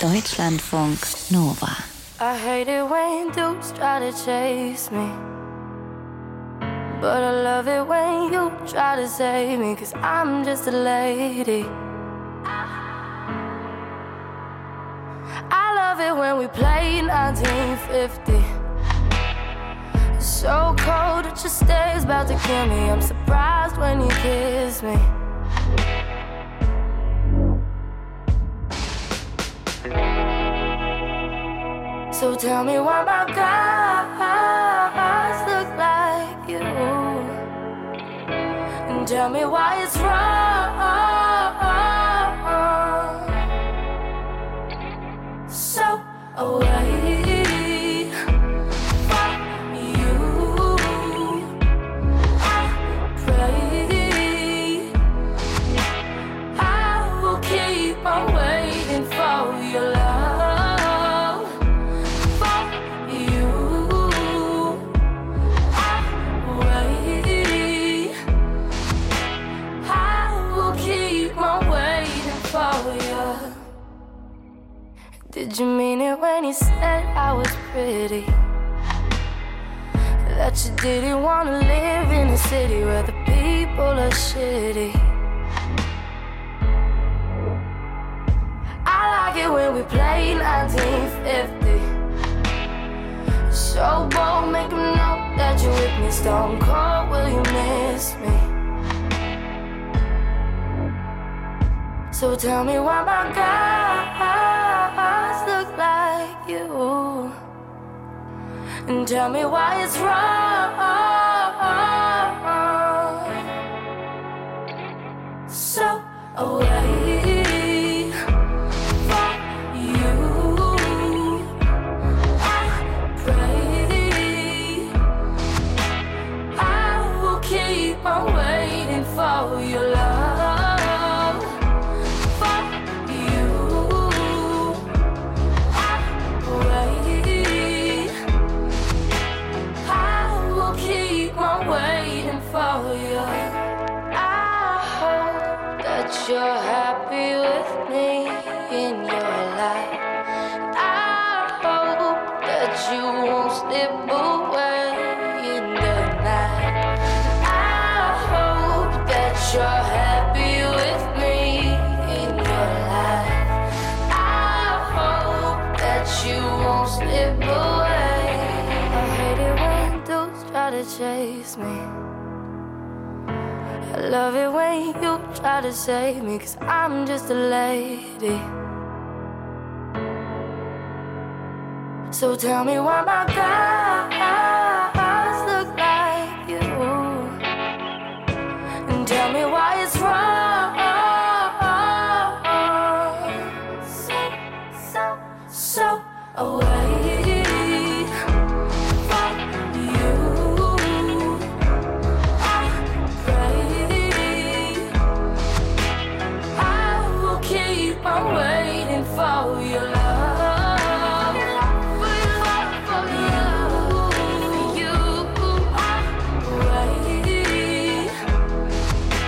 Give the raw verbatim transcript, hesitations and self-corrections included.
Deutschlandfunk Nova. I hate it when dudes try to chase me, but I love it when you try to save me, 'cause I'm just a lady. I love it when we play nineteen fifty. It's so cold that your stare's about to kill me. I'm surprised when you kiss me. So tell me why my guys look like you, and tell me why it's wrong. So away from you, I pray I will keep on waiting for your love. Did you mean it when you said I was pretty? That you didn't want to live in a city where the people are shitty? I like it when we play nineteen fifty. So bold, make them know that you're with me. Stone cold, will you miss me? So tell me why my guys look like you, and tell me why it's wrong. So away from you, I pray I will keep on waiting for your love. You're happy with me in your life. I hope that you won't slip away in the night. I hope that you're happy with me in your life. I hope that you won't slip away. I hate it when dudes try to chase me. I love it when you try to save me, 'cause I'm just a lady. So tell me why my God